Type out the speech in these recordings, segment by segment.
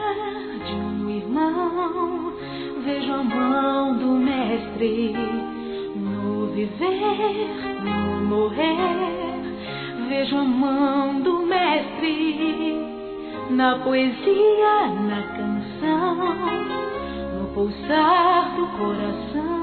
de um irmão, vejo a mão do mestre no viver, no morrer. Vejo a mão do mestre na poesia, na canção, no pulsar do coração.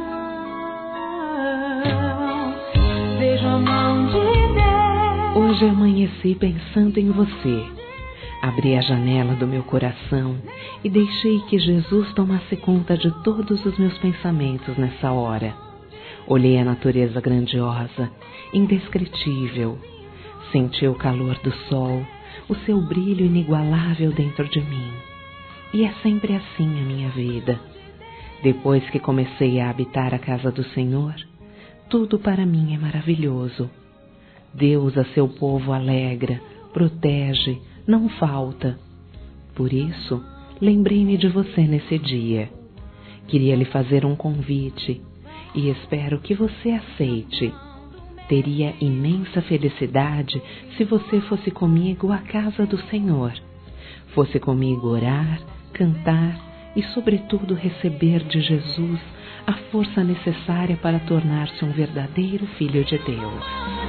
Vejo a mão de Deus. Hoje amanheci pensando em você. Abri a janela do meu coração e deixei que Jesus tomasse conta de todos os meus pensamentos nessa hora. Olhei a natureza grandiosa, indescritível. Senti o calor do sol, o seu brilho inigualável dentro de mim. E é sempre assim a minha vida. Depois que comecei a habitar a casa do Senhor, tudo para mim é maravilhoso. Deus a seu povo alegra, protege, não falta. Por isso, lembrei-me de você nesse dia. Queria lhe fazer um convite e espero que você aceite. Teria imensa felicidade se você fosse comigo à casa do Senhor. Fosse comigo orar, cantar e, sobretudo, receber de Jesus a força necessária para tornar-se um verdadeiro filho de Deus.